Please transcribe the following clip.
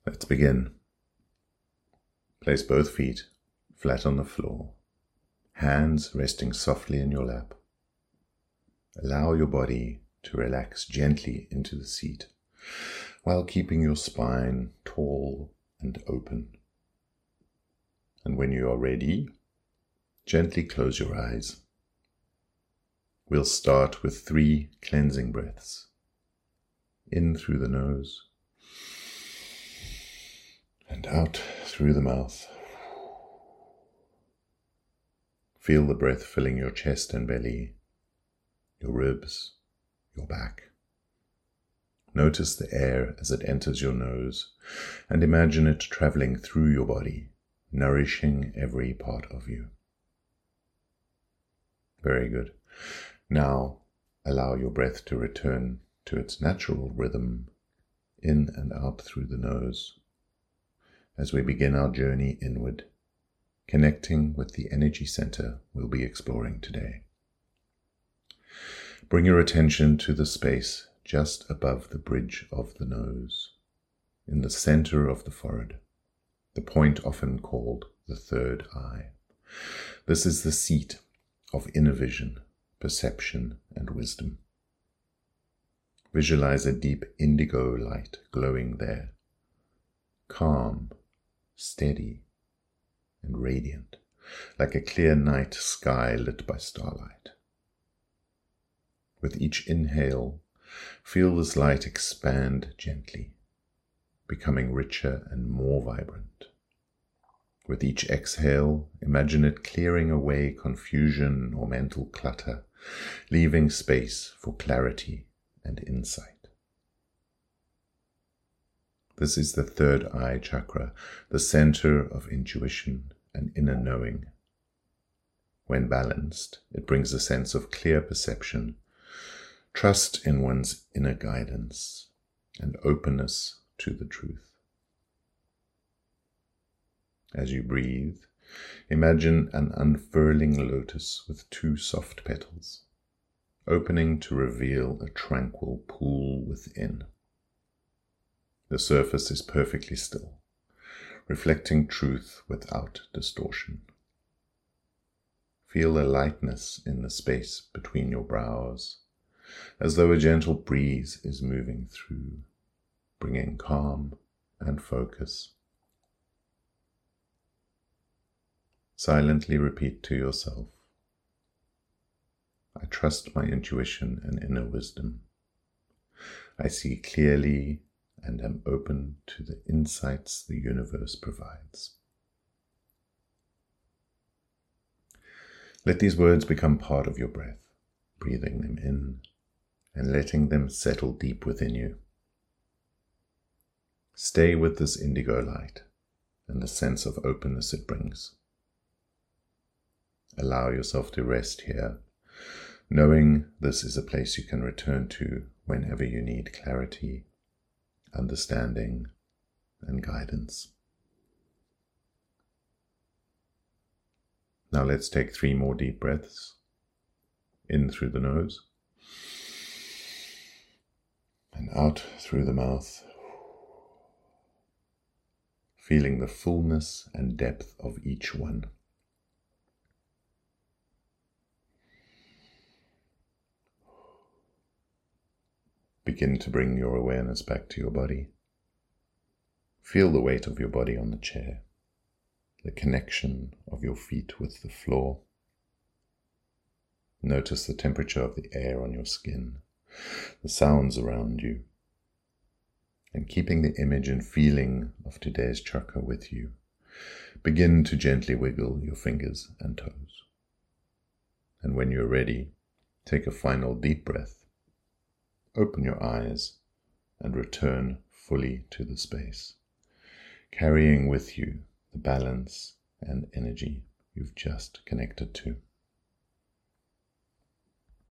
Let's begin. Place both feet flat on the floor, hands resting softly in your lap. Allow your body to relax gently into the seat while keeping your spine tall and open. And when you are ready, gently close your eyes. We'll start with 3 cleansing breaths. In through the nose and out through the mouth. Feel the breath filling your chest and belly, your ribs, your back. Notice the air as it enters your nose and imagine it traveling through your body, nourishing every part of you. Very good. Now allow your breath to return to its natural rhythm, in and out through the nose, as we begin our journey inward, connecting with the energy center we'll be exploring today. Bring your attention to the space just above the bridge of the nose, in the center of the forehead, the point often called the third eye. This is the seat of inner vision, perception, and wisdom. Visualize a deep indigo light glowing there, calm, steady, and radiant, like a clear night sky lit by starlight. With each inhale, feel this light expand gently, becoming richer and more vibrant. With each exhale, imagine it clearing away confusion or mental clutter, leaving space for clarity and insight. This is the third eye chakra, the center of intuition and inner knowing. When balanced, it brings a sense of clear perception, trust in one's inner guidance, and openness to the truth. As you breathe, imagine an unfurling lotus with 2 soft petals, opening to reveal a tranquil pool within. The surface is perfectly still, reflecting truth without distortion. Feel a lightness in the space between your brows, as though a gentle breeze is moving through, bringing calm and focus. Silently repeat to yourself, I trust my intuition and inner wisdom. I see clearly and am open to the insights the universe provides. Let these words become part of your breath, breathing them in and letting them settle deep within you. Stay with this indigo light and the sense of openness it brings. Allow yourself to rest here, knowing this is a place you can return to whenever you need clarity, understanding, and guidance. Now let's take 3 more deep breaths. In through the nose and out through the mouth, feeling the fullness and depth of each one. Begin to bring your awareness back to your body. Feel the weight of your body on the chair, the connection of your feet with the floor. Notice the temperature of the air on your skin, the sounds around you, and keeping the image and feeling of today's chakra with you, begin to gently wiggle your fingers and toes. And when you're ready, take a final deep breath. Open your eyes and return fully to the space, carrying with you the balance and energy you've just connected to.